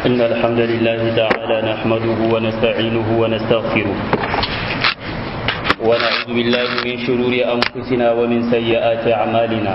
إن الحمد لله تعالى نحمده ونستعينه ونستغفره ونعوذ بالله من شرور أنفسنا ومن سيئات أعمالنا.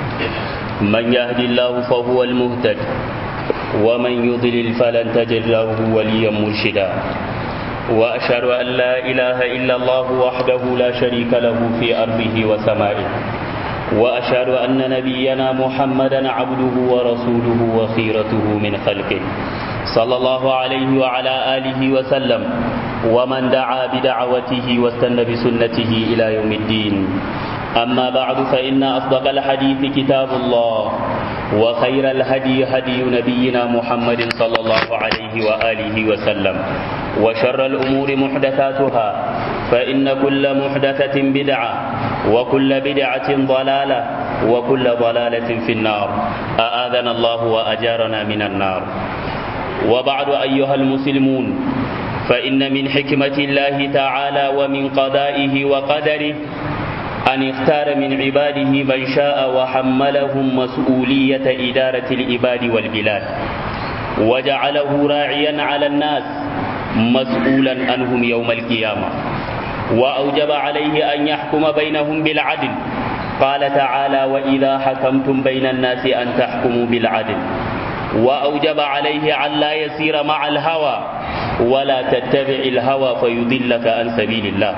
من يهد الله فهو المهتد ومن يضلل فلن تجد له وليا مرشدا. وأشهد أن لا إله إلا الله وحده لا شريك له في أرضه وسمائه. وأشهد أن نبينا محمدا عبده ورسوله وخيرته من خلقه صلى الله عليه وعلى آله وسلم ومن دعا بدعوته واستنى بسنته إلى يوم الدين. أما بعد فإن أصدق الحديث كتاب الله وخير الهدي هدي نبينا محمد صلى الله عليه وآله وسلم وشر الأمور محدثاتها فإن كل محدثة بدعة وكل بدعة ضلالة وكل ضلالة في النار. أآذنا الله وأجارنا من النار. وبعد أيها المسلمون، فإن من حكمة الله تعالى ومن قضائه وقدره أن اختار من عباده من شاء وحملهم مسؤولية إدارة العباد والبلاد وجعله راعيا على الناس مسؤولا عنهم يوم القيامة، وأوجب عليه أن يحكم بينهم بالعدل. قال تعالى: وإذا حكمتم بين الناس أن تحكموا بالعدل. وأوجب عليه أن لا يسير مع الهوى ولا تتبع الهوى فيضلك عن سبيل الله.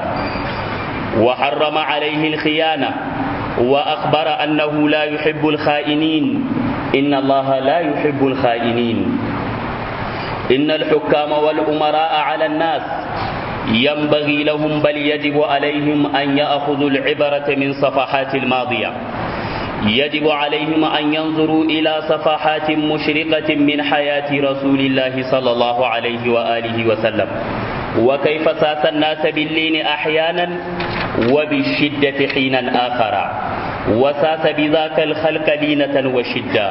وحرم عليه الخيانة وأخبر أنه لا يحب الخائنين. إن الله لا يحب الخائنين. إن الحكام والأمراء على الناس ينبغي لهم بل يجب عليهم أن يأخذوا العبرة من صفحات الماضية. يجب عليهم أن ينظروا إلى صفحات مشرقة من حياة رسول الله صلى الله عليه وآله وسلم، وكيف ساس الناس باللين أحيانا وبالشدة حينا آخر، وساس بذاك الخلق لينة وشدة.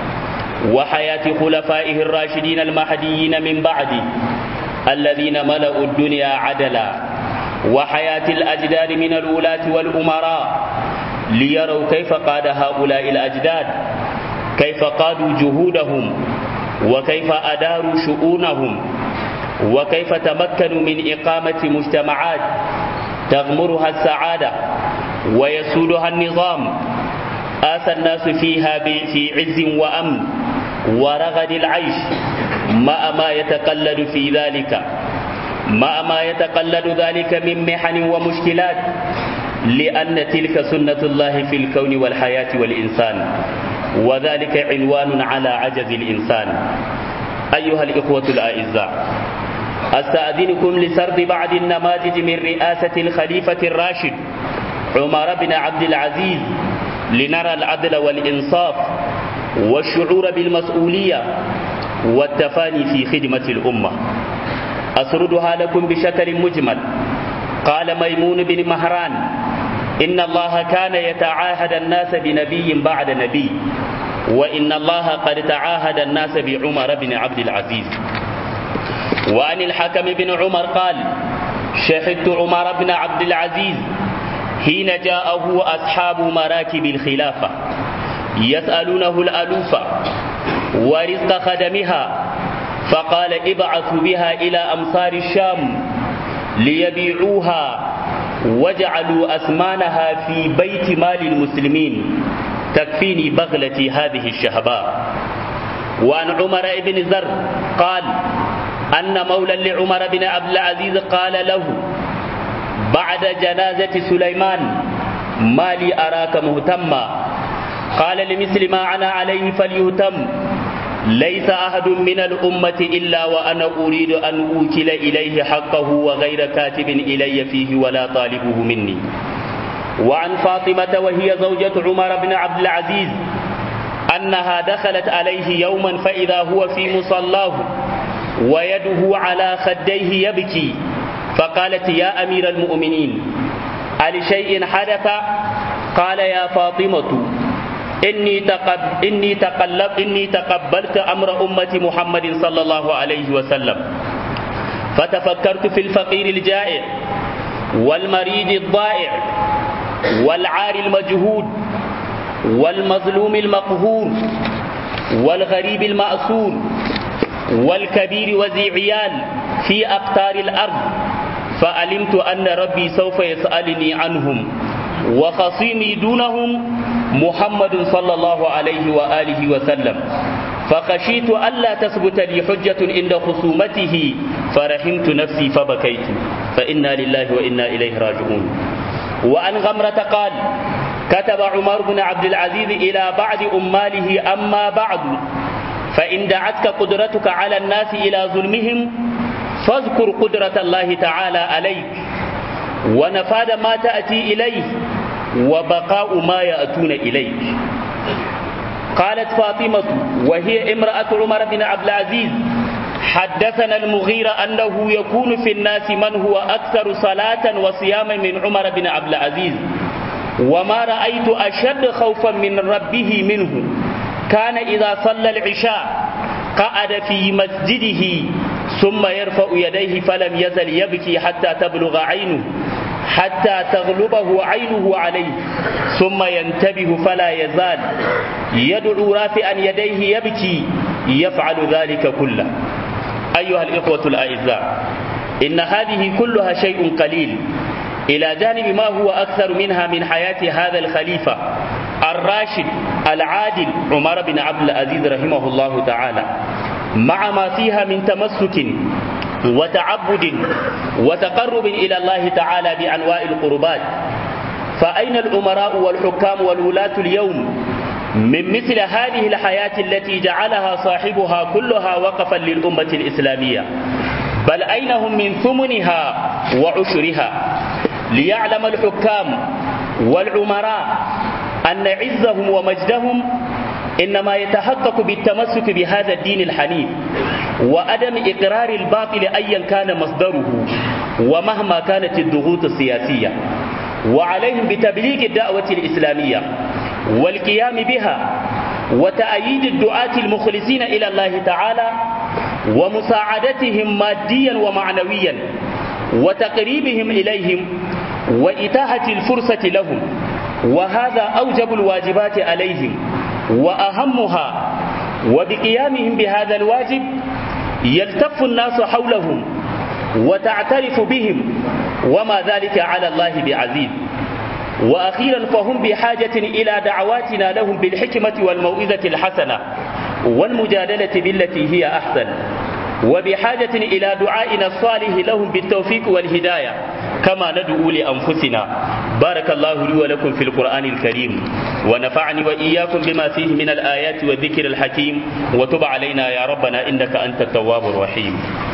وحياة خلفائه الراشدين المهديين من بعده الذين ملأوا الدنيا عدلا، وحياة الأجداد من الولاة والأمراء ليروا كيف قاد هؤلاء الأجداد، كيف قادوا جهودهم، وكيف أداروا شؤونهم، وكيف تمكنوا من إقامة مجتمعات تغمرها السعادة ويسودها النظام، آسى الناس فيها في عز وأمن ورغد العيش، مع ما يتقلد ذلك من محن ومشكلات، لأن تلك سنة الله في الكون والحياة والإنسان، وذلك عنوان على عجز الإنسان. أيها الإخوة الأعزاء، أستأذنكم لسرد بعض النماذج من رئاسة الخليفة الراشد عمر بن عبد العزيز لنرى العدل والإنصاف والشعور بالمسؤولية والتفاني في خدمة الأمة. أسردها لكم بشكل مجمل. قال ميمون بن مهران: إن الله كان يتعاهد الناس بنبي بعد نبي، وإن الله قد تعاهد الناس بعمر بن عبد العزيز. وعن الحكم بن عمر قال: شهدت عمر بن عبد العزيز حين جاءه أصحاب مراكب الخلافة يسألونه الألوفة ورزق خدمها، فقال: ابعثوا بها إلى أمصار الشام ليبيعوها وجعلوا أثمانها في بيت مال المسلمين تكفيني بغلتي هذه الشهباء. وعن عمر بن زر قال أن مولى لعمر بن عبد العزيز قال له بعد جنازة سليمان: ما لي أراك مهتما؟ قال: لمثل ما أنا عليه فليهتم. ليس أحد من الأمة إلا وأنا أريد أن أوكل إليه حقه وغير كاتب إلي فيه ولا طالبه مني. وعن فاطمة وهي زوجة عمر بن عبد العزيز أنها دخلت عليه يوما فإذا هو في مصلاه ويده على خديه يبكي، فقالت: يا أمير المؤمنين، ألشيء حدث؟ قال: يا فاطمة، إني تقبلت أمر أمة محمد صلى الله عليه وسلم، فتفكرت في الفقير الجائع والمريض الضائع والعار المجهود والمظلوم المقهور والغريب المأسور والكبير وذي عيال في أقطار الأرض، فعلمت أن ربي سوف يسألني عنهم، وخصيمي دونهم محمد صلى الله عليه وآله وسلم، فخشيت ألا تثبت لي حجة عند خصومته، فرحمت نفسي فبكيت، فإنا لله وإنا إليه راجعون. وعن غمرة قال: كتب عمر بن عبد العزيز إلى بعض أماله: أما بعد، فإن دعتك قدرتك على الناس إلى ظلمهم فاذكر قدرة الله تعالى عليك، ونفاذ ما تأتي إليه، وبقاء ما يأتون إليك. قالت فاطمة وهي امرأة عمر بن عبد العزيز: حدثنا المغيرة أنه يكون في الناس من هو أكثر صلاة وصياما من عمر بن عبد العزيز، وما رأيت أشد خوفا من ربه منه. كان إذا صلى العشاء قعد في مسجده ثم يرفع يديه فلم يزل يبكي حتى تبلغ عينه، حتى تغلبه عينه عليه، ثم ينتبه فلا يزال يدعو رافعا يديه يبكي، يفعل ذلك كله. أيها الإخوة الأعزاء، إن هذه كلها شيء قليل إلى جانب ما هو أكثر منها من حياة هذا الخليفة الراشد العادل عمر بن عبد العزيز رحمه الله تعالى، مع ما فيها من تمسك وتعبد وتقرب إلى الله تعالى بأنواع القربات. فأين الأمراء والحكام والولاة اليوم من مثل هذه الحياة التي جعلها صاحبها كلها وقفا للأمة الإسلامية؟ بل أين هم من ثمنها وعشرها؟ ليعلم الحكام والعمراء أن عزهم ومجدهم إنما يتحقق بالتمسك بهذا الدين الحنيف، وعدم إقرار الباطل أيا كان مصدره ومهما كانت الضغوط السياسية. وعليهم بتبليغ الدعوة الإسلامية والقيام بها، وتأييد الدعاة المخلصين إلى الله تعالى، ومساعدتهم ماديا ومعنويا، وتقريبهم إليهم، وإتاحة الفرصة لهم. وهذا أوجب الواجبات عليهم وأهمها. وبقيامهم بهذا الواجب يلتف الناس حولهم وتعترف بهم، وما ذلك على الله بعزيز. وأخيرا فهم بحاجة إلى دعواتنا لهم بالحكمة والموعظة الحسنة والمجادلة بالتي هي أحسن، وبحاجة إلى دعائنا الصالح لهم بالتوفيق والهداية كما ندعو لأنفسنا. بارك الله لي ولكم في القرآن الكريم، ونفعني وإياكم بما فيه من الآيات والذكر الحكيم، وتب علينا يا ربنا إنك أنت التواب الرحيم.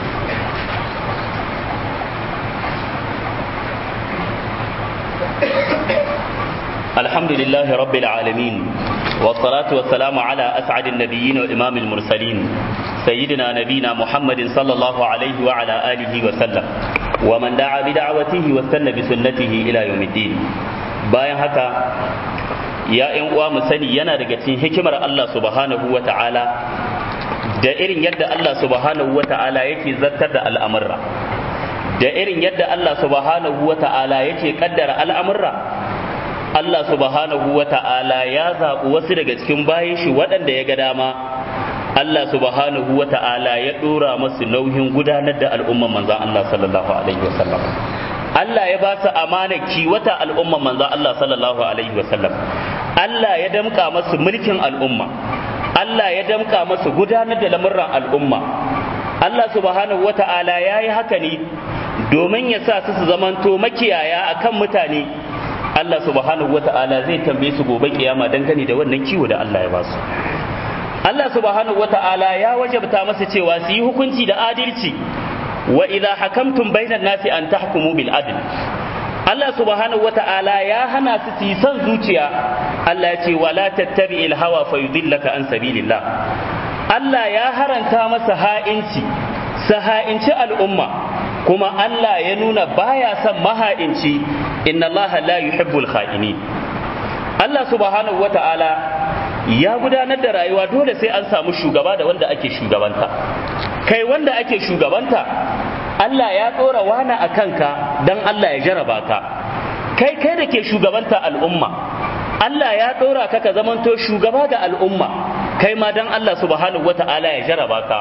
الحمد لله رب العالمين، والصلاة والسلام على أسعد النبيين وإمام المرسلين سيدنا نبينا محمد صلى الله عليه وعلى آله وسلم، ومن دعا بدعوته واستنى بسنته إلى يوم الدين. bayan haka ya ƴan uwa mu sani yana daga cikin hikimar Allah subhanahu wata'ala da irin yadda Allah subhanahu wata'ala yake zartar da al'amurra, da irin yadda Allah subhanahu wata'ala yake kaddara al'amurra. Allah subhanahu wata'ala ya zaɓi wasu daga cikin bayan shi waɗanda ya ga dama. Allah subhanahu wata'ala ya ɗora masu nauyin gudanar da al'umman manzan Allah sallallahu alaihi wasallam. Allah ya ba su amana kiwata al'umman manzan Allah sallallahu alaihi wasallam. Allah ya damƙa masu mulkin al'umma. Allah ya damƙa masu gudanar da lamurran al'umma. Allah subhanahu wata'ala ya yi haka ne domin ya sa su zamanto makiyaya akan mutane. Allah subhanahu wata'ala zai tambaye su gobe kiyama dangane da wannan kiwo da Allah ya ba su. Allah subhanahu wata'ala ya wajabta masa cewa su yi hukunci da adalci. Wa idza hakamtum bainan nasi an tahkumu bil adl. Allah subhanahu wata'ala ya hana su yi son zuciya. Allah ya ce wala tattabi'il hawa fayudillaka an sabilillah. Allah ya haranta masa ha'inci al'umma, kuma Allah ya nuna baya son maha'inci. Inna Allah la yuhibbul kha'inin. Allah subhanahu wata'ala ya gudanar da rayuwa dole sai an samu shugaba da wanda ake shugabanta. Kai wanda ake shugabanta, Allah ya ɗora wani a kanka don Allah ya jaraba ka. Kai da ke shugabanta al'umma, Allah ya ɗora ka zamanto shugaba ga al'umma. Kai ma don Allah subhanahu wata'ala ya jaraba ka.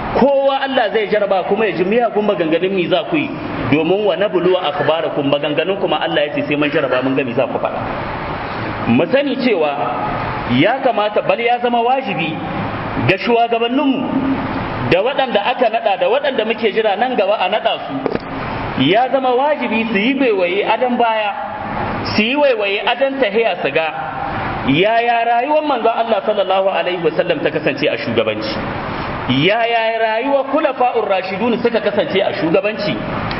kowa Allah zai jaraba kuma ya ji miyagun maganganun mi za ku yi, domin wa nabluwa akhbarakum, maganganun kuma Allah ya ce sai mun jaraba mun ga mi za ku faɗa. Mu sani cewa ya kamata, bal ya zama wajibi ga shugabanninmu da waɗanda aka naɗa da waɗanda muke jira nan gaba a naɗa su, ya zama wajibi su yi waiwaye adon baya, su yi waiwaye adon tahiya su ga yaya rayuwar manzon Allah sallallahu alaihi wasallam ta kasance a shugabanci, yaya rayuwar kulafa'ur rashidun suka kasance a shugabanci,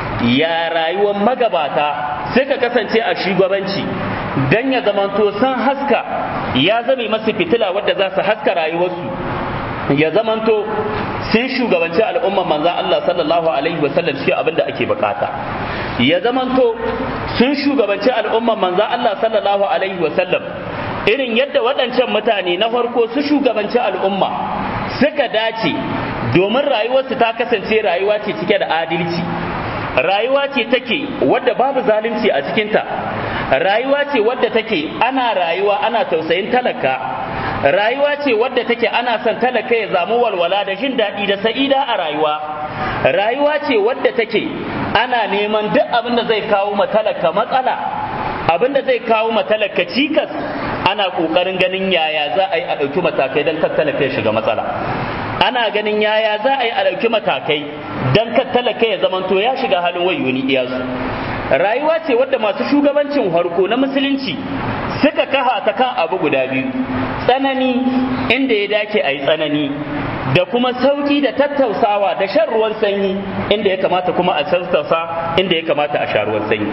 ya rayuwar magabata suka kasance a shugabanci, dan ya zamanto sun haska, ya zame masu fitila wadda za su haska rayuwarsu, ya zamanto sun shugabanci al'umman manzan Allah sallallahu alaihi wasallam shi abin da ake bukata, ya zamanto sun shugabanci al'umman manzan Allah sallallahu alaihi wasallam irin yadda waɗancan mutane na farko su shugabanci al'umma suka dace, domin rayuwarsu ta kasance rayuwa ce cike da adalci, rayuwa ce take wadda babu zalunci a cikinta, rayuwa ce wadda take ana rayuwa ana tausayin talaka, rayuwa ce wadda take ana son talaka ya zamu walwala da jin daɗi da sa'ida a rayuwa, rayuwa ce wadda take ana neman duk abin da zai kawo ma talaka matsala, abin da zai kawo ma talaka cikas, ana ƙoƙarin ganin yaya za a yi a ɗauki matakai don kar talaka ya shiga matsala, ana ganin yaya za a yi a ɗauki matakai don kar talaka ya zamanto ya shiga halin wayoni iyasu. Rayuwa ce wadda masu shugabancin harko na musulunci suka kaha ta kan abu guda biyu, tsanani inda ya dace a yi tsanani, da kuma sauki da tattausawa da shan ruwan sanyi inda ya kamata kuma a tattausa, inda ya kamata a sha ruwan sanyi.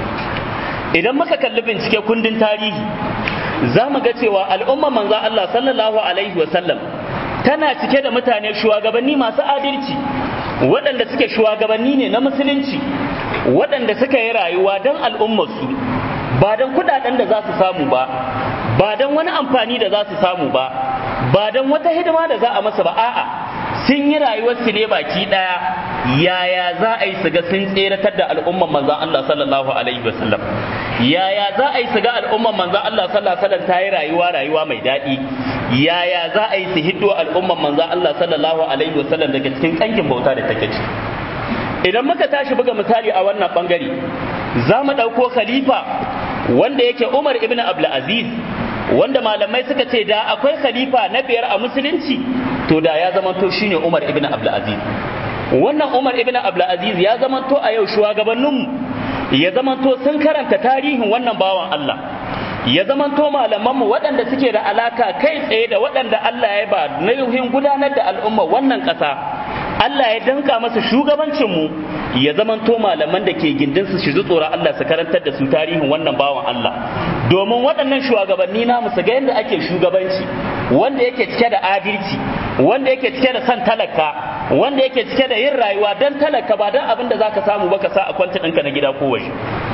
Idan muka kalli bincike kundin tarihi, za mu ga cewa al'ummar manzo Allah sallallahu alaihi wasallam tana cike da mutane shugabanni masu adalci, waɗanda suke shugabanni ne na musulunci, waɗanda suka yi rayuwa don al'ummarsu, ba don kuɗaɗen da za su samu ba, ba don wani amfani da za su samu ba, ba don wata hidima da za a masa ba, a'a sun yi rayuwarsu ne baki ɗaya yaya za a yi su ga sun tseratar da al'umman manzan Allah sallallahu alaihi wasallam, yaya za a yi su ga al'umman manzan Allah sallallahu alaihi wasallam ta yi rayuwa mai daɗi, yaya za a yi su hiddo al'umman manzan Allah sallallahu alaihi wasallam daga cikin kankin bauta da take ci. Idan muka tashi buga misali a wannan bangare, za mu ɗauko khalifa wanda yake Umar ibn Abdul Aziz, wanda malamai suka ce da akwai khalifa na biyar a musulunci to da ya zamanto shine Umar ibn Abdul Aziz. Wannan Umar ibn Abdul Aziz ya zamanto a yau shugabanninmu, ya zamanto sun karanta tarihin wannan bawan Allah, ya zamanto malamanmu waɗanda suke da alaka kai tsaye da waɗanda Allah ya ba nauyin gudanar da al'umma wannan ƙasa, Allah ya danka masa shugabancinmu, ya zamanto malaman da ke gindin su shi tsoron Allah su karantar da su tarihin wannan bawan Allah, domin waɗannan shugabanni namu su ga yadda ake shugabanci wanda yake cike da adalci, wanda yake cike da san talaka, wanda yake cike da yin rayuwa don talaka ba don abin da zaka samu ba ka sa a kwanta ɗinka na gida ko waje.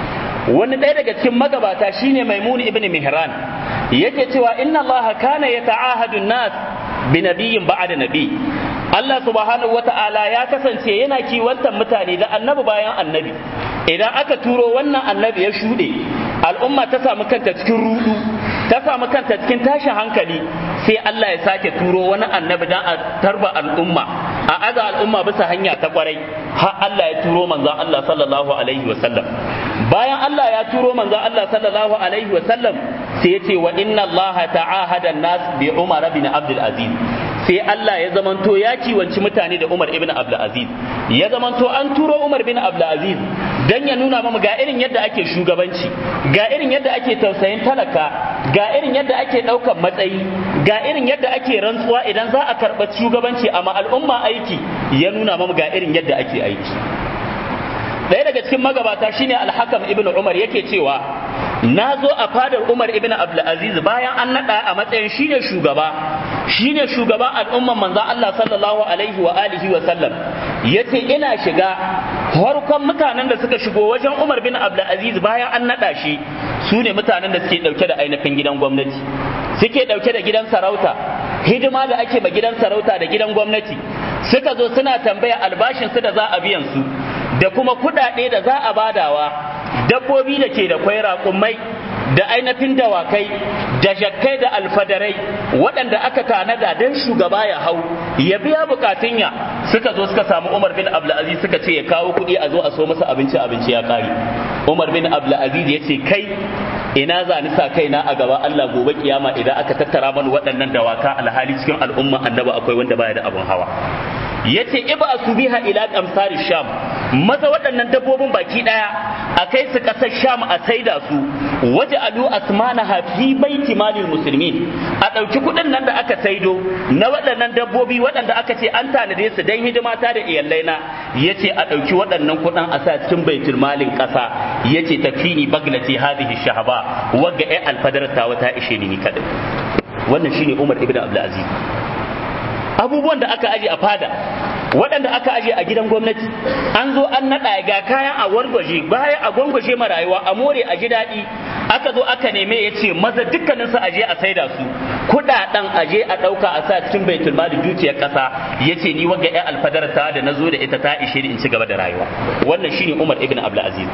Wani ɗaya daga cikin magabata shine Maimuni ibn Mihran yake cewa inna Allah kana yata'ahadu an-nas bi nabiyyin ba'da nabi. Allah subhanahu wata'ala ya kasance yana kiwantar mutane da annabi bayan annabi. Idan aka turo wannan annabi ya shuɗe, al'umma ta samu kanta cikin rudu, ta samu kanta cikin tashin hankali, sai Allah ya sake turo wani annabi dan a tarba al'umma, a aza al'umma bisa hanya ta kwarai, har Allah ya turo manzon Allah sallallahu alaihi wasallam. Bayan Allah ya turo manzon Allah sallallahu alaihi wasallam, sai ya ce wa inna Allah ta'ahada an-nas bi Umar ibn Abdul Aziz. Sai Allah ya zamanto ya kiwanci mutane da Umar ibn Abdul Aziz, ya zamanto an turo Umar ibn Abdul Aziz dan ya nuna mamu ga irin yadda ake shugabanci, ga irin yadda ake tausayin talaka, ga irin yadda ake ɗaukar matsayi, ga irin yadda ake rantsuwa idan za a karɓa shugabanci amma al'umma aiki, ya nuna mamu ga irin yadda ake aiki. Ɗaya daga cikin magabata shine Al-Hakam ibn Umar yake cewa na zo a fadar Umar ibn Abdul Aziz bayan an naɗa a matsayin shine shugaban al'umman manzon Allah sallallahu alaihi wa alihi wa sallam, yace ina shiga farkon mutanen da suka shigo wajen Umar bin Abdul Aziz bayan an naɗa shi su ne mutanen da suke ɗauke da ainihin gidan gwamnati, suke ɗauke da gidan sarauta, hidima da ake ma gidan sarauta da gidan gwamnati, suka zo suna tambaya albashin su da za a biyan su da kuma kuɗaɗe da za a badawa, dabbobi da ke da kwai raƙumai da ainihin dawakai da jakkai da alfadarai waɗanda aka tanada don shugaba ya hau ya biya bukatun ya suka zo suka samu Umar bin Abdulaziz suka ce ya kawo kuɗi a zo a so masa abinci ya kare. Umar bin Abdulaziz ya ce kai ina za ni sa kaina a gaba Allah gobe kiyama idan aka tattara mana waɗannan dawaka alhali cikin al'umma annabi akwai wanda baya da abun hawa. Yace iba su biha ila qamsari sham, maza waɗannan dabbobin baki daya a kai su ƙasar sham a saida su, waje alu asmanaha fi baiti malil muslimin, a ɗauki kuɗin nan da aka saido na waɗannan dabbobi waɗanda aka ce an tanade su dan hidima ta da iyalai na, yace a ɗauki waɗannan kuɗin a sa cikin baitul malin ƙasa, yace tafini baglati hadhihi shahaba, wagga ai alfadar ta wata ishe ni kadai. Wannan shine Umar ibn Abdul Aziz. Abubuwan da aka aje a fada, waɗanda aka aje a gidan gwamnati, an zo an naɗa ga kayan a wargwaje, bayan a gwangwaje ma rayuwa a more a ji daɗi, aka zo aka neme ya ce maza dukkanin su aje a saida su, kuɗaɗen aje a ɗauka a sa cikin baitul mali dukiyar ƙasa, ya ce ni wagga ƴan alfadarta da na zo da ita ta ishe ni in ci gaba da rayuwa. Wannan shine Umar ibn Abdul Aziz.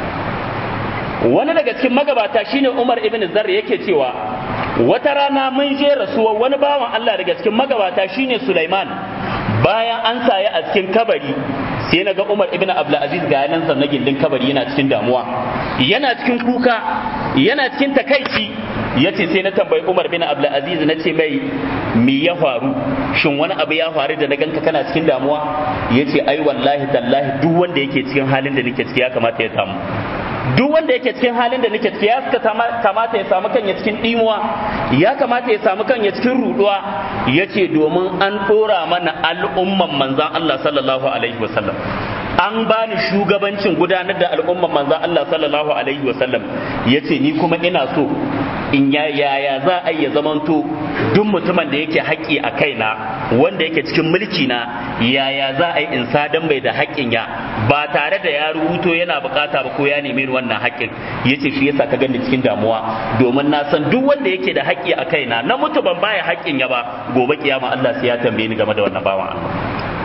Wani daga cikin magabata shine Umar ibn Zarr yake cewa wata rana mun je rasuwar wani bawan Allah daga cikin magabata shine Sulaiman, bayan an saye a cikin kabari sai na ga Umar ibn Abdul Aziz ga yanan sa na gindin kabari yana cikin damuwa, yana cikin kuka, yana cikin takaici. Yace sai na tambayi Umar bin Abdul Aziz na ce mai me ya faru, shin wani abu ya faru da na ganka kana cikin damuwa? Yace ai wallahi tallahi duk wanda yake cikin halin da nake ciki ya kamata ya samu, duk wanda yake cikin halin da nake ciki ya kamata ya samu kanya cikin dimuwa, ya kamata ya samu kanya cikin ruduwa. Yace domin an dora mana al'umman manzon Allah sallallahu alaihi wasallam, an bani shugabancin gudanar da al'umman manzon Allah sallallahu alaihi wasallam. Yace ni kuma ina so in yaya za a iya zamanto duk mutumin da yake haƙƙi a kaina wanda yake cikin mulki na, yaya za a yi in sadan bai da haƙƙin ya ba tare da ya rubuto yana bukata ba ko ya nemi wannan haƙƙin. Yace shi yasa ka gani cikin damuwa, domin na san duk wanda yake da haƙƙi a kaina na mutu ban baya haƙƙin ya ba, gobe kiyama Allah sai ya tambaye ni game da wannan bawan Allah.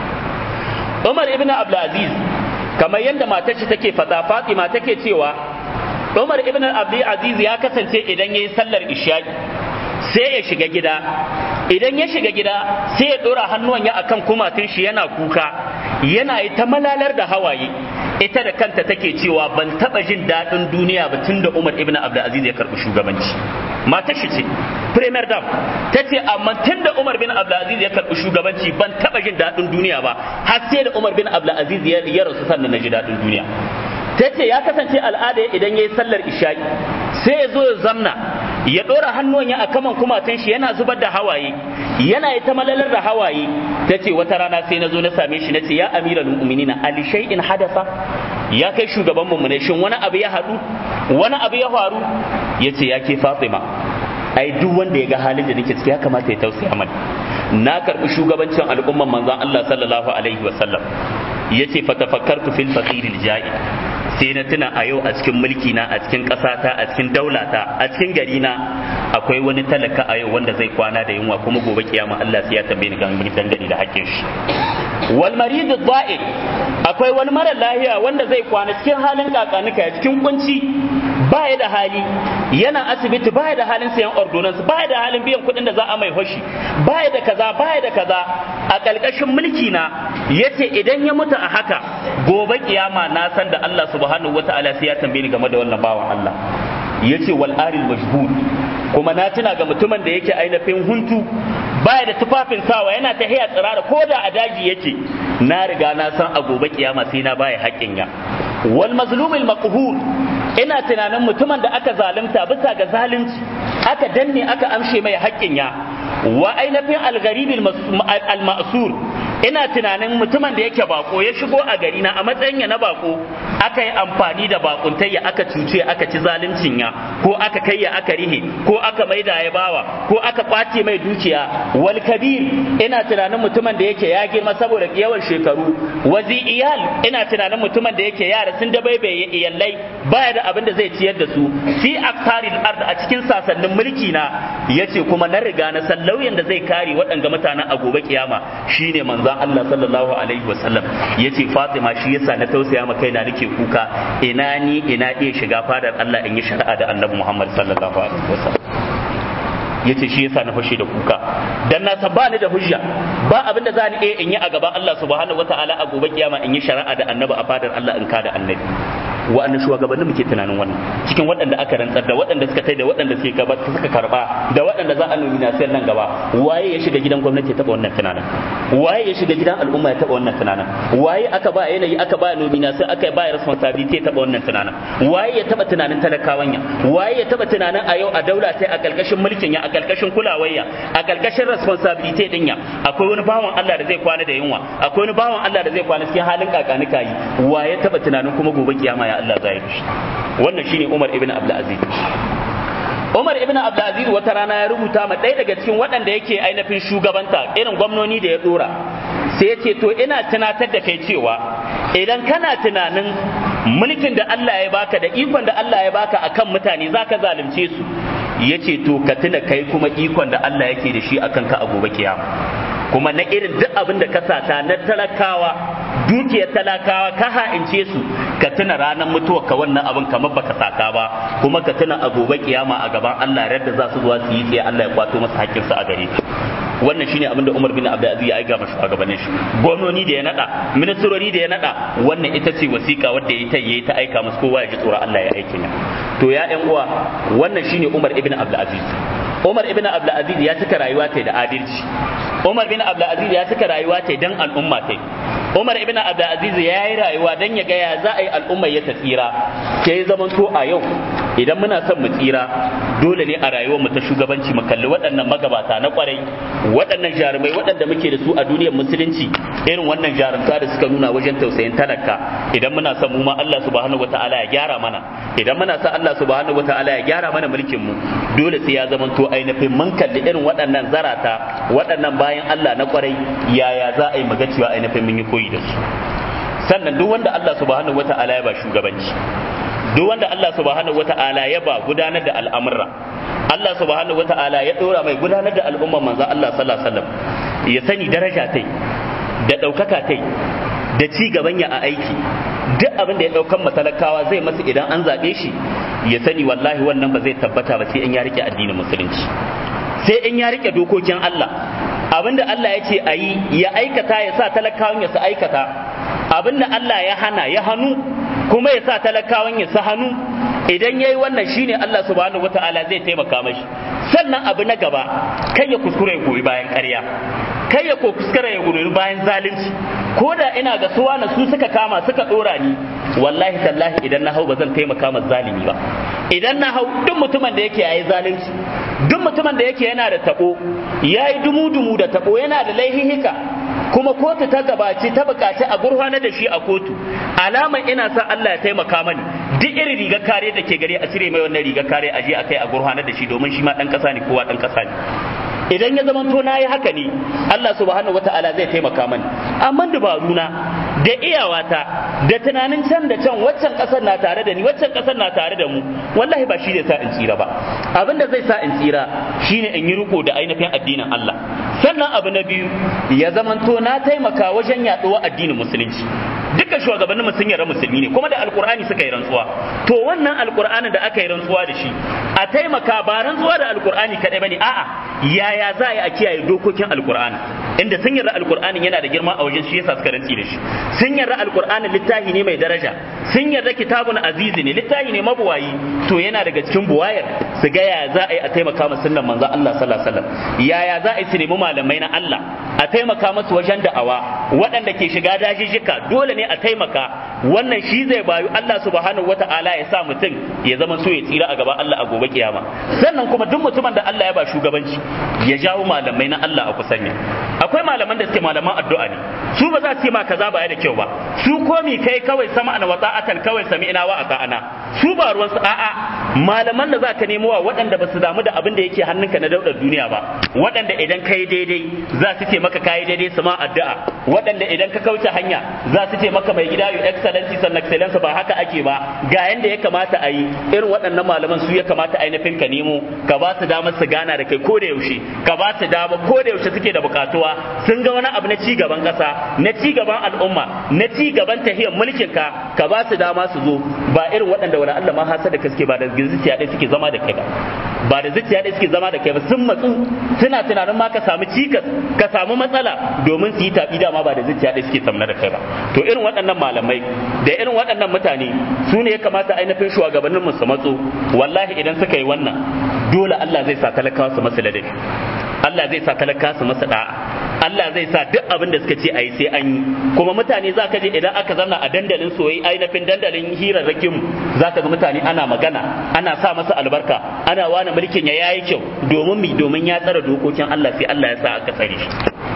Umar ibn Abdul Aziz kamar yadda matar shi take fada, Fatima take cewa Umar ibn Abdul Aziz ya kasance idan yayi sallar isha'i sai ya shiga gida, idan ya shiga gida sai ya dora hannuwan ya akan kumatun shi yana kuka, yana yi ta malalar da hawaye. Ita da kanta take cewa ban taba jin daɗin duniya ba tunda Umar ibn Abdul Aziz ya karɓi shugabanci. Matar shi ce Premier Dam ta ce amma tunda Umar bin Abdul Aziz ya karɓi shugabanci ban taba jin daɗin duniya ba, har sai da Umar bin Abdul Aziz ya rasu sannan na ji daɗin duniya. Ta ce ya kasance al'ada idan ya yi sallar isha'i sai ya zo ya zamna ya ɗora hannuwan ya a kaman kumatun shi yana zubar da hawaye, yana yi ta malalar da hawaye. Ta ce wata rana sai na zo na same shi na ce ya amiral mu'minina ali shay'in hadasa, ya kai shugaban mu ne, shin wani abu ya haɗu, wani abu ya faru? Ya ce ya ke Fatima, ai duk wanda ya ga halin da nake ciki ya kamata ya tausaya mana. Na karɓi shugabancin al'umman manzon Allah sallallahu alaihi wasallam. Yace fatafakkartu fil faqiril ja'i, sai na tuna a yau a cikin mulki na, a cikin ƙasata, a cikin daulata, a cikin gari na akwai wani talaka a yau wanda zai kwana da yunwa, kuma gobe kiyama Allah sai ya tambaye ni dangane da hakkin shi. Wal marid ad-da'i, akwai wani mara lahiya wanda zai kwana cikin halin kakanika, cikin kunci, baya da hali, yana asibiti, baya da halin sayan ordonance, baya da halin biyan kuɗin da za a mai hoshi, baya da kaza, baya da kaza. A ƙarƙashin mulki na yace idan ya mutu a haka gobe kiyama na san da Allah subhanahu wataala sai ya tambaye ni game da wannan bawan Allah. Yace wal aril majhud, kuma na tuna ga mutumin da yake ainihin huntu, baya da tufafin sawa, yana ta haya tsirara ko da a daji yake, na riga na san a gobe kiyama sai na baya haƙƙin ya. Wal mazlumil maqhur, ina tunanin mutumin da aka zalunta bisa ga zalunci, aka danne aka amshe mai haƙƙin ya. Wa ainihin al-gharibil al-ma'sur, ina tunanin mutumin da yake bako ya shigo a gari na a matsayin ya na bako, aka yi amfani da bakuntayya aka cuce, aka ci zaluncin ya, ko aka kai ya aka rihe, ko aka maida ya bawa, ko aka kwace mai dukiya. Wal kabir, ina tunanin mutumin da yake ya girma saboda yawan shekaru. Wazi iyal, ina tunanin mutumin da yake yara sun da baibaye iyallai, baya da abin da zai ciyar da su. Fi aktaril ard, a cikin sasannin mulki na, yace kuma na riga na san lauyan da zai kare waɗanga mutanen a gobe kiyama shine manzon Allah sallallahu alaihi wasallam. Yace Fatima shi yasa na tausaya ma kaina nake yake kuka ina iya shiga fadar Allah in yi shari'a da Annabi Muhammad sallallahu alaihi wasallam. yace shi yasa na fashe da kuka dan na san ba ni da hujja ba abin da za ni in yi a gaban Allah subhanahu wataala a gobe kiyama in yi shari'a da Annabi a fadar Allah in ka da Annabi. wa'annan shugabannin muke tunanin wannan cikin waɗanda aka rantsar da waɗanda suka tai da waɗanda suka karba da waɗanda za a nuna sai nan gaba waye ya shiga gidan gwamnati ya taba wannan tunanin waye ya shiga gidan al'umma ya taba wannan tunanin waye aka ba yanayi aka ba nomina sai aka ba responsibility ya taba wannan tunanin waye ya taba tunanin talakawan ya waye ya taba tunanin a yau a daula sai a kalkashin mulkin ya a kalkashin kulawar ya a kalkashin responsibility din ya akwai wani bawan Allah da zai kwana da yunwa akwai wani bawan Allah da zai kwana cikin halin kakanika yi waye taba tunanin kuma gobe kiyama ya Allah zai yi wannan shine Umar ibn Abdul Aziz. Umar ibn Abdul Aziz wata rana ya rubuta ma ɗaya daga cikin waɗanda yake ainihin shugabanta irin gwamnoni da ya dora sai ya ce to ina tunatar da kai cewa idan kana tunanin mulkin da Allah ya baka da ikon da Allah ya baka akan mutane zaka zalunce su yace to ka tuna kai kuma ikon da Allah yake da shi akan ka a gobe kiyama kuma na irin duk abin da ka sata na talakawa dukiyar talakawa ka ha'ince su ka tuna ranar mutuwa ka wannan abin kamar baka saka ba kuma ka tuna a gobe kiyama a gaban Allah yadda za su zuwa su yi tsaye Allah ya kwato masa hakkinsa a gare ka wannan shine abin da Umar bin Abdul Aziz ya aika masa a gabanin shi gwamnoni da ya nada ministrori da ya nada wannan ita ce wasiƙa wadda yayi ta aika masa kowa ya ji tsoron Allah ya aike ne to ya ƴan uwa wannan shine Umar ibn Abdul Aziz. Umar ibn Abdul Aziz ya cika rayuwa ta da adalci. Umar ibn Abdul Aziz ya cika rayuwa ta dan al'umma ta. Umar ibn Abdul Aziz ya yi rayuwa dan ya ga ya za a yi al'umma ya tsira. Ke zaman to a yau idan muna son mu tsira dole ne a rayuwar mu ta shugabanci mu kalli waɗannan magabata na kwarai waɗannan jarumai waɗanda muke da su a duniyar musulunci irin wannan jarumta da suka nuna wajen tausayin talaka idan muna son mu ma Allah subhanahu wataala ya gyara mana idan muna son Allah subhanahu wataala ya gyara mana mulkin mu dole sai ya zaman to ainihin mun kalli irin waɗannan zarata waɗannan bayan Allah na kwarai yaya za a yi muga cewa ainihin mun yi koyi da su sannan duk wanda Allah subhanahu wataala ya ba shugabanci duk wanda Allah subhanahu wata'ala ya ba gudanar da al'amurra Allah subhanahu wata'ala ya dora mai gudanar da al'umma manzo Allah sallallahu alaihi wasallam ya sani daraja tai da daukaka tai da ci gaban ya a aiki duk abin da ya daukan matalakawa zai masa idan an zabe shi ya sani wallahi wannan ba zai tabbata ba sai in ya rike addinin musulunci sai in ya rike dokokin Allah abinda Allah ya ce ayi ya aikata ya sa talakawan ya su aikata abinda Allah ya hana ya hanu kuma ya sa talakawan ya sa hannu idan yayi wannan shine Allah subhanahu wataala zai taimaka mashi sannan abu na gaba kai ya kuskure ya goyi bayan ƙarya kai ya kuskure ya goyi bayan zalunci ko da ina ga suwa na su suka kama suka dora ni wallahi tallahi idan na hau ba zan taimaka ma zalimi ba idan na hau duk mutumin da yake yayi zalunci duk mutumin da yake yana da tabo yayi dumu-dumu da tabo yana da laihihika kuma kotu ta gabaci ta bukaci a gurfanar da shi a kotu alaman ina sa Allah ya taimaka mani duk irin rigar kare da ke gare a cire mai wannan rigar kare a je a kai a gurfanar da shi domin shi ma dan kasa ne kowa dan kasa ne idan ya zama to nayi haka ne Allah subhanahu wataala zai taimaka mani amma dabaruna da iyawata da tunanin can da can waccan kasar na tare da ni waccan kasar na tare da mu wallahi ba shi zai sa in tsira ba abinda zai sa in tsira shine in yi riko da ainihin addinin Allah sannan abu na biyu ya zamanto na taimaka wajen yaduwa addinin musulunci dukkan shugabannin mu sun yarda musulmi ne kuma da alkur'ani suka yi rantsuwa to wannan alkur'anin da aka yi rantsuwa da shi a taimaka ba rantsuwa da alkur'ani kadai bane a'a yaya za a kiyaye dokokin alkur'ani inda sun yarda alkur'anin yana da girma a wajen shi yasa suka rantsi da shi sun yarda alkur'anin littafi ne mai daraja sun yarda kitabun azizi ne littafi ne mabuwayi to yana daga cikin buwayar su ga yaya za a yi a taimaka ma sunnan manzon Allah sallallahu alaihi wasallam yaya za a yi su nemi malamai na Allah a taimaka musu wajen da'awa waɗanda ke shiga dajijjika dole ne a taimaka wannan shi zai bayu Allah subhanahu wata'ala ya sa mutum ya zama so ya tsira a gaban Allah a gobe kiyama sannan kuma duk mutumin da Allah ya ba shugabanci ya jawo malamai na Allah a kusanya akwai malaman da suke malaman addu'a ne su ba za su ce ma kaza ba ya da kyau ba su komi kai kawai sama'ana wa ta'atan kawai sami'na wa ata'ana su ba ruwan su a'a malaman da zaka nemo wa waɗanda ba su damu da abin da yake hannunka na daudar duniya ba, waɗanda idan kai daidai za su ce maka kai daidai su ma addu'a, waɗanda idan ka kauce hanya za su ce maka mai gida your excellency san excellence ba haka ake ba, ga yanda ya kamata a yi. Irin waɗannan malaman su ya kamata ainihin ka nemo, ka ba su damar su gana da kai ko da yaushe, ka ba su dama ko da yaushe suke da bukatuwa, sun ga wani abu na ci gaban ƙasa, na ci gaban al'umma, na ci gaban tahiyar mulkin ka ba su dama su zo. Ba irin waɗanda wani Allah ma hasa da kaske ba da zuciya ɗaya suke zama da kai ba da zuciya ɗaya suke zama da kai ba, sun matsu suna tunanin ma ka samu cikas ka samu matsala domin su yi tafi dama ba da zuciya ɗaya suke samna da kai ba. To irin waɗannan malamai da irin waɗannan mutane su ne ya kamata ainihin shugabannin mu su matso. Wallahi idan suka yi wannan dole Allah zai sa talakawa su masa ladabi, Allah zai sa talakawa su masa da'a, Allah zai sa duk abin da suka ce a yi sai an yi. Kuma mutane za ka je idan aka zanna a dandalin soyayya ainihin dandalin hirarrakin za ka ga mutane ana magana, ana sa masa albarka, ana wani mulkin ya yayi kyau domin ya tsara dokokin Allah, sai Allah ya sa aka tsare shi.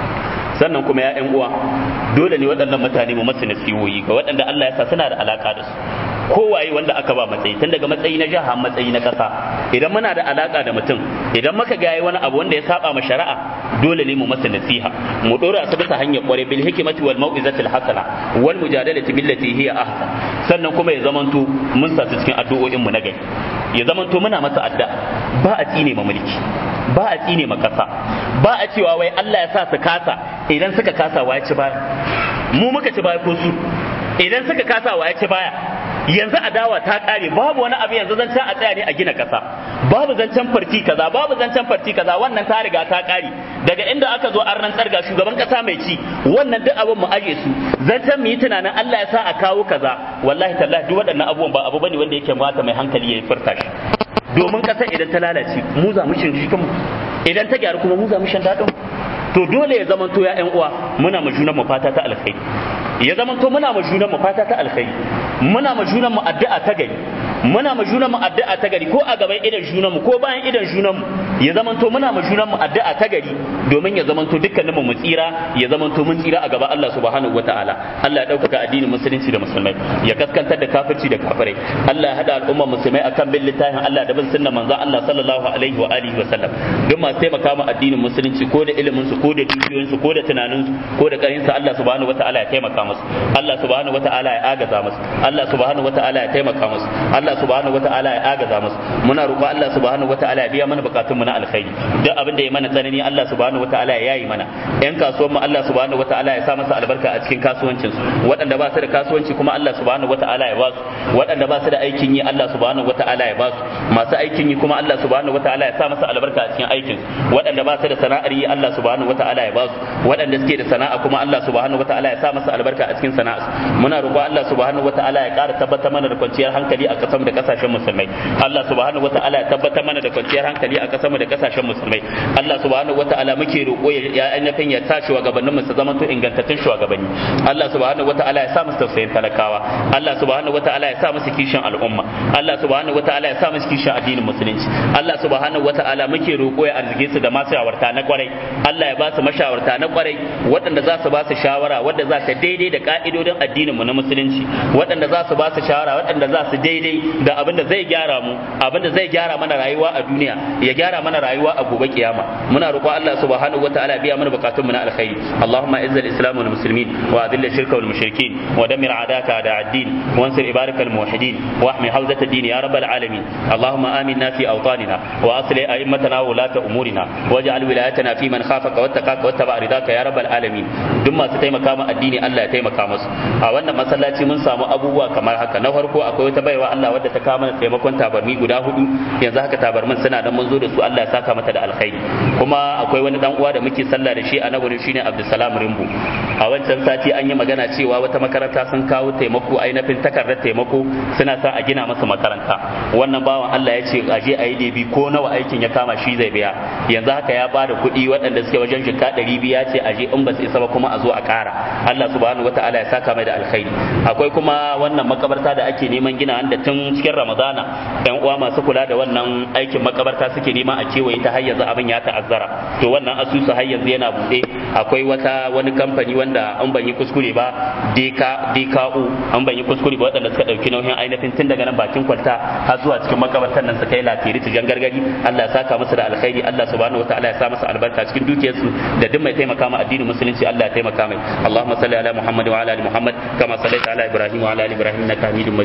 Sannan kuma ya uwa dole ne waɗannan mutane mu masu nasihohi ga waɗanda Allah ya sa suna da alaka da su, kowaye wanda aka ba matsayi tun daga matsayi na jiha matsayi na ƙasa. Idan muna da alaka da mutum, idan muka ga yayi wani abu wanda ya saba ma shari'a, dole ne mu masa nasiha, mu dora su bisa hanyar kware bil hikmati wal mau'izatil hasana wal mujadalati billati hiya ahsan. Sannan kuma ya zamanto mun sa su cikin addu'o'in mu na gari, ya zamanto muna masa addu'a, ba a tsine ma mulki, ba a tsine ma kasa, ba a cewa wai Allah ya sa su kasa, idan suka kasa wa ya ci baya, mu muka ci baya ko su? Idan suka kasa wa ya ci baya? Yanzu adawa ta kare, babu wani abu yanzu zancen a tsaya ne a gina kasa, babu zancen farti kaza, babu zancen farti kaza, wannan ta riga ta kare. Daga inda aka zo an rantsar ga shugaban kasa mai ci, wannan duk abin mu aje su, zancen mu yi tunanin Allah ya sa a kawo kaza. Wallahi tallahi duk waɗannan abubuwan ba abu bane wanda yake mata mai hankali ya furta shi. Domin kasa idan ta lalace mu za mu shin jikin, idan ta gyaru kuma mu za mu shan dadin. To dole ya zamanto ya ƴan uwa muna ma junan mu fata ta alkhairi, ya zamanto muna ma junan mu fata ta alkhairi, muna ma junan mu addu'a ta gari, muna ma junan mu addu'a ta gari ko a gaban idan junan mu ko bayan idan junan mu, ya zamanto muna ma junan mu addu'a ta gari domin ya zamanto dukkanin mu tsira, ya zamanto mun tsira a gaban Allah subhanahu wataala. Allah ya ɗaukaka addinin musulunci da musulmai, ya kaskantar da kafirci da kafirai. Allah ya hada al'umma musulmai akan bin littafin Allah da bin sunnar manzon Allah sallallahu alaihi wa alihi wa sallam. Duk masu taimaka ma addinin musulunci ko da ilimin su ko da dukiyoyinsu ko da tunaninsu ko da karinsa, Allah subhanahu wataala ya taimaka musu, Allah subhanahu wataala ya agaza musu, Allah subhanahu wataala ya taimaka musu, Allah subhanahu wataala ya agaza musu. Muna roƙo Allah subhanahu wataala ya biya mana bukatun mu na alkhairi, duk abin da ya mana tsanani Allah subhanahu wataala ya yayi mana. Yan kasuwan mu Allah subhanahu wataala ya sa masa albarka a cikin kasuwancin su, waɗanda ba su da kasuwanci kuma Allah subhanahu wataala ya ba su, waɗanda ba su da aikin yi Allah subhanahu wataala ya ba su, masu aikin yi kuma Allah subhanahu wataala ya sa masa albarka a cikin aikin su, waɗanda ba su da sana'ar yi Allah subhanahu wataala ya ba su, waɗanda suke da sana'a kuma Allah subhanahu wataala ya sa masa albarka a cikin sana'a. Muna roƙo Allah subhanahu wataala ya ƙara tabbatar mana da kwanciyar hankali a ƙasar da ƙasashen musulmai. Allah subhanahu wataala ya tabbatar mana da kwanciyar hankali a ƙasar da ƙasashen musulmai. Allah subhanahu wataala muke roƙo ya ainihin ya sa shugabannin mu su zama to ingantattun shugabanni. Allah subhanahu wataala ya sa musu tausayin talakawa. Allah subhanahu wataala ya sa musu kishin al'umma. Allah subhanahu wataala ya sa musu kishin addinin musulunci. Allah subhanahu wataala muke roƙo ya arzike su da masu yawarta na kwarai. Allah ya ba su mashawarta na kwarai waɗanda za su ba su shawara wadda za ta daidai da ka'idodin addinin mu na musulunci, waɗanda za su ba su shawara waɗanda za su daidai da abin da zai gyara mu, abin da zai gyara mana rayuwa a duniya, ya gyara mana rayuwa a gobe kiyama. Muna roƙo Allah subhanahu wataala biya mana bukatun mu na alkhairi. Allahumma izzil islam wal muslimin wa adhill shirka wal mushrikin wa dammir a'daka a'da ad-din wa ansur ibarakal muwahhidin wa ahmi hawzat ad-din ya rabbal alamin. Allahumma aminna fi awtanina wa aslih a'immatana wa ulata umurina waj'al wilayatana fi man khafaka wattaqaka wattaba ridaka ya rabbal alamin. Duk masu taimaka mu addini Allah ya taimaka musu. A wannan masallaci mun samu abubuwa kamar haka. Na farko akwai wata baiwa Allah wadda ta kawo mana taimakon tabarmi guda 4, yanzu haka tabarmin suna dan mun zo da su, Allah ya saka mata da alkhairi. Kuma akwai wani dan uwa da muke sallah da shi a nan shine Abdulsalam Rimbu. A wancan sati an yi magana cewa wata makaranta sun kawo taimako, ainihin takardar taimako suna sa a gina masa makaranta. Wannan bawan Allah ya ce a je a yi debi ko nawa aikin ya kama shi zai biya. Yanzu haka ya bada kuɗi waɗanda suke wajen jika 200, ya ce a je in ba su isa ba kuma a zo a ƙara. Allah subhanahu wataala ya saka mai da alkhairi. Akwai kuma wannan makabarta da ake neman gina da tun cikin Ramadana ɗan uwa masu kula da wannan aikin makabarta suke neman a kewaye ta har yanzu abin ya ta'azzara to wannan asusu har yanzu yana buɗe. Akwai wani kamfani wanda an ban yi kuskure ba DKU an ban yi kuskure ba waɗanda suka ɗauki nauyin ainihin tun daga nan bakin kwalta har zuwa cikin makabartar nan suka yi lafiri tijan gargadi. Allah ya saka musu da alkhairi, Allah subhanahu wataala ya sa musu albarka cikin dukiyarsu da duk mai taimaka ma addinin musulunci Allah ya taimaka mai. Allahumma salli ala Muhammad wa ala ali Muhammad kama sallaita ala Ibrahim wa ala ali Ibrahim innaka Hamidum